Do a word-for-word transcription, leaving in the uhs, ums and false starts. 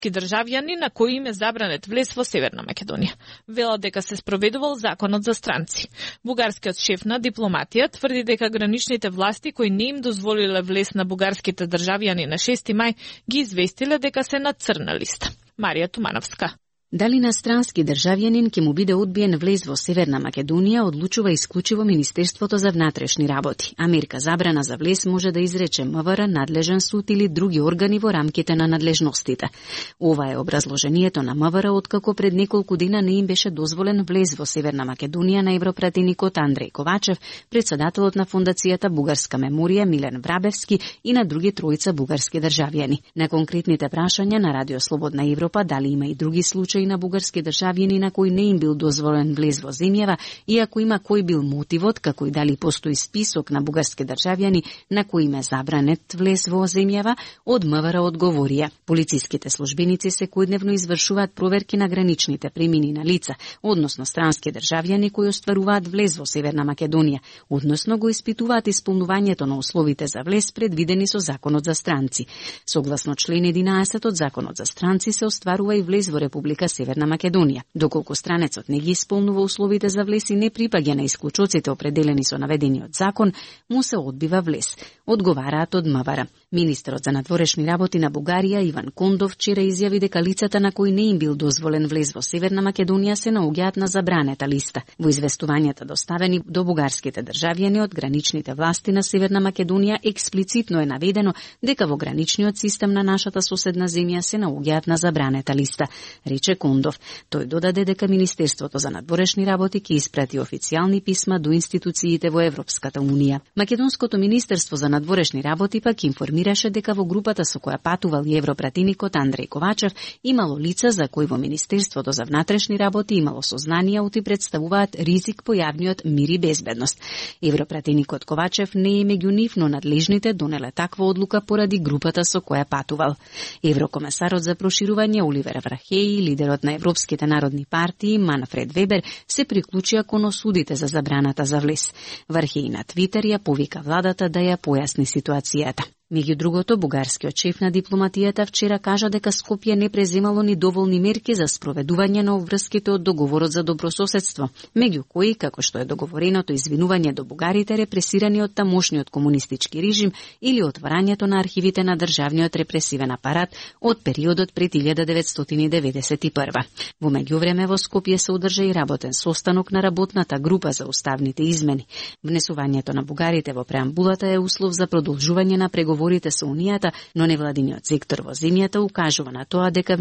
државјани на кои им е забранет влез во Северна Македонија. Велат дека се спроведувал законот за странци. Бугарскиот шеф на дипломатија тврди дека граничните власти кои не им дозволиле влез на бугарските државјани на шести мај ги известиле дека се на црна листа. Марија Тумановска. Дали инострански државјанин ќе му биде одбиен влез во Северна Македонија, одлучува исклучиво Министерството за внатрешни работи. А мерка забрана за влез може да изрече МВР, надлежен суд или други органи во рамките на надлежностите. Ова е образложението на МВР откако пред неколку дена не им беше дозволен влез во Северна Македонија на европратеникот Андреј Ковачев, председателот на Фондацијата Бугарска меморија Милен Врабевски и на други тројца бугарски државјани. На конкретните прашања на Радио Слободна Европа дали има и други случаи на бугарски државјани на кои не им бил дозволен влез во земјава и ако има кој бил мотивот, како и дали постои список на бугарски државјани на кои им е забранет влез во земјава, од МВР одговорија. Полициските службеници секојдневно извршуваат проверки на граничните премини на лица, односно странски државјани кои остваруваат влез во Северна Македонија, односно го испитуваат исполнувањето на условите за влез предвидени со Законот за странци. Согласно член единаесет од Законот за странци се остварува и влез во Република Северна Македонија. Доколку странецот не ги исполнува условите за влез и не припаѓа на исклучоците определени со наведениот закон, му се одбива влез, одговараат од МВР. Министерот за надворешни работи на Бугарија Иван Кондов вчера изјави дека лицата на кои не им бил дозволен влез во Северна Македонија се наоѓаат на забранета листа. Во известувањата доставени до бугарските државјани од граничните власти на Северна Македонија експлицитно е наведено дека во граничниот систем на нашата соседна земја се наоѓаат на забранета листа, рече Кондов. Тој додаде дека Министерството за надворешни работи ќе испрати официјални писма до институциите во Европската унија. Македонското Министерство за надворешни работи пак информираше дека во групата со која патувал и европратеникот Андреј Ковачев имало лица за кои во Министерството за внатрешни работи имало сознанија оти представуваат ризик по јавниот мир и безбедност. Европратеникот Ковачев не е меѓу нив, но надлежните донеле таква одлука поради групата со која патувал. Еврокомесарот за проширување Оливер Врахеј, лидерот на Европските народни партии Манфред Вебер се приклучија кон осудите за забраната за влез. Врахеј на Твитер ја повика владата да ја појасни ситуацијата. Меѓу другото, бугарскиот шеф на дипломатијата вчера кажа дека Скопје не преземало ни доволни мерки за спроведување на обврските од договорот за добрососедство, меѓу кои, како што е договореното извинување до бугарите репресирани од тамошниот комунистички режим или отварањето на архивите на државниот репресивен апарат од периодот пред илјада деветстотини деветдесет и прва. Во меѓувреме во Скопје се одржа и работен состанок на работната група за уставните измени. Внесувањето на бугарите во преамбулата е услов за продолжување на преговорите со Унијата, но невладиниот сектор во земјата укажува на тоа дека